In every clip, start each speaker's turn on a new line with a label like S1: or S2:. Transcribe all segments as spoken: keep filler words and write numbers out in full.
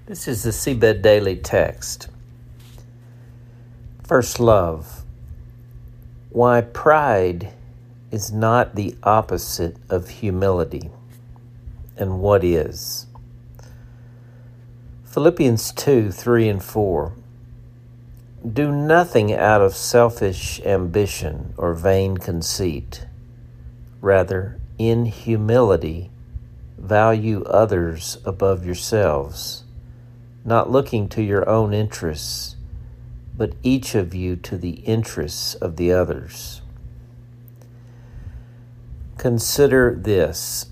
S1: This is the Seabed Daily Text. First love. Why pride is not the opposite of humility, and what is. Philippians two, three and four. Do nothing out of selfish ambition or vain conceit. Rather, in humility, value others above yourselves, not looking to your own interests, but each of you to the interests of the others. Consider this.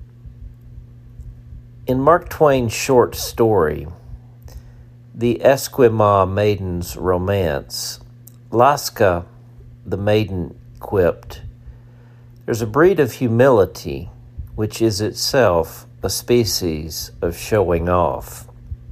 S1: In Mark Twain's short story, The Esquimau Maiden's Romance, Laska, the maiden, quipped, "There's a breed of humility which is itself a species of showing off."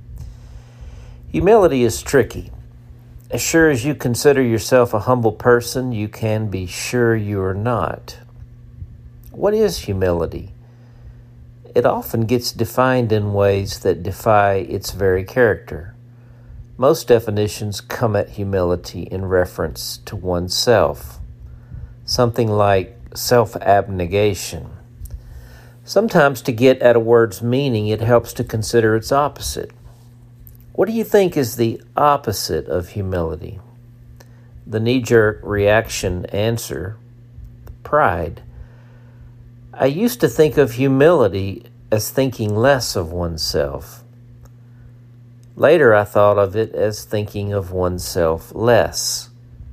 S1: Humility is tricky. As sure as you consider yourself a humble person, you can be sure you are not. What is humility? It often gets defined in ways that defy its very character. Most definitions come at humility in reference to oneself, something like self-abnegation. Sometimes to get at a word's meaning, it helps to consider its opposite. What do you think is the opposite of humility? The knee-jerk reaction answer, pride. I used to think of humility as thinking less of oneself. Later, I thought of it as thinking of oneself less.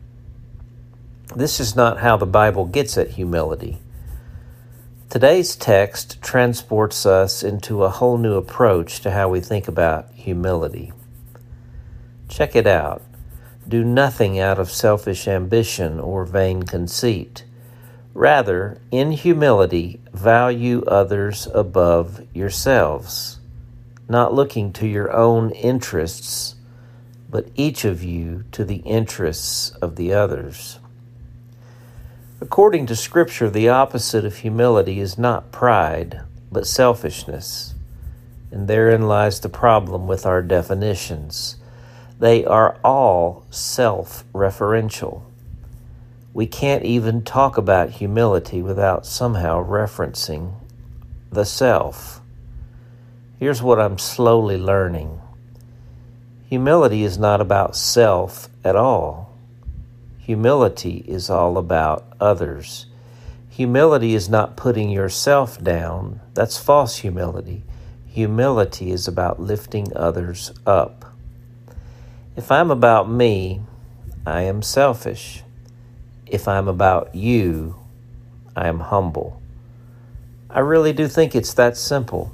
S1: This is not how the Bible gets at humility. Today's text transports us into a whole new approach to how we think about humility. Check it out. Do nothing out of selfish ambition or vain conceit. Rather, in humility, value others above yourselves, not looking to your own interests, but each of you to the interests of the others. According to Scripture, the opposite of humility is not pride, but selfishness. And therein lies the problem with our definitions. They are all self-referential. We can't even talk about humility without somehow referencing the self. Here's what I'm slowly learning. Humility is not about self at all. Humility is all about others. Humility is not putting yourself down. That's false humility. Humility is about lifting others up. If I'm about me, I am selfish. If I'm about you, I am humble. I really do think it's that simple.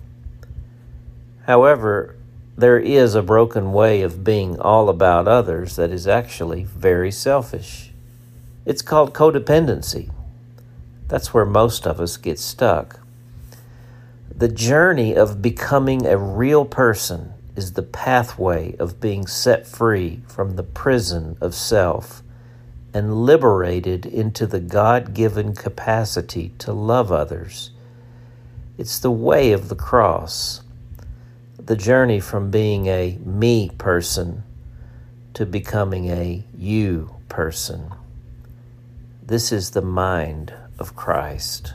S1: However, there is a broken way of being all about others that is actually very selfish. It's called codependency. That's where most of us get stuck. The journey of becoming a real person is the pathway of being set free from the prison of self and liberated into the God-given capacity to love others. It's the way of the cross. The journey from being a me person to becoming a you person. This is the mind of Christ.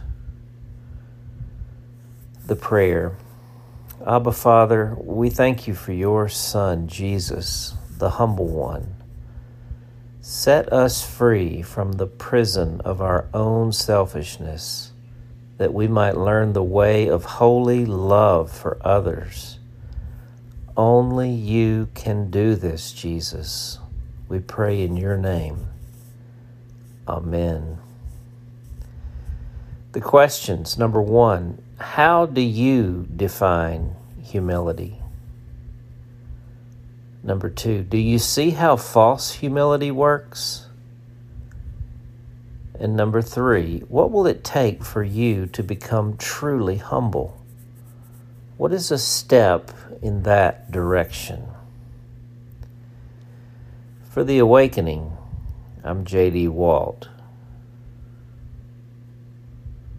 S1: The prayer. Abba, Father, we thank you for your Son, Jesus, the humble one. Set us free from the prison of our own selfishness, that we might learn the way of holy love for others. Only you can do this, Jesus. We pray in your name. Amen. The questions. Number one, how do you define humility? Number two, do you see how false humility works? And number three, what will it take for you to become truly humble? What is a step in that direction? For The Awakening, I'm J D Walt.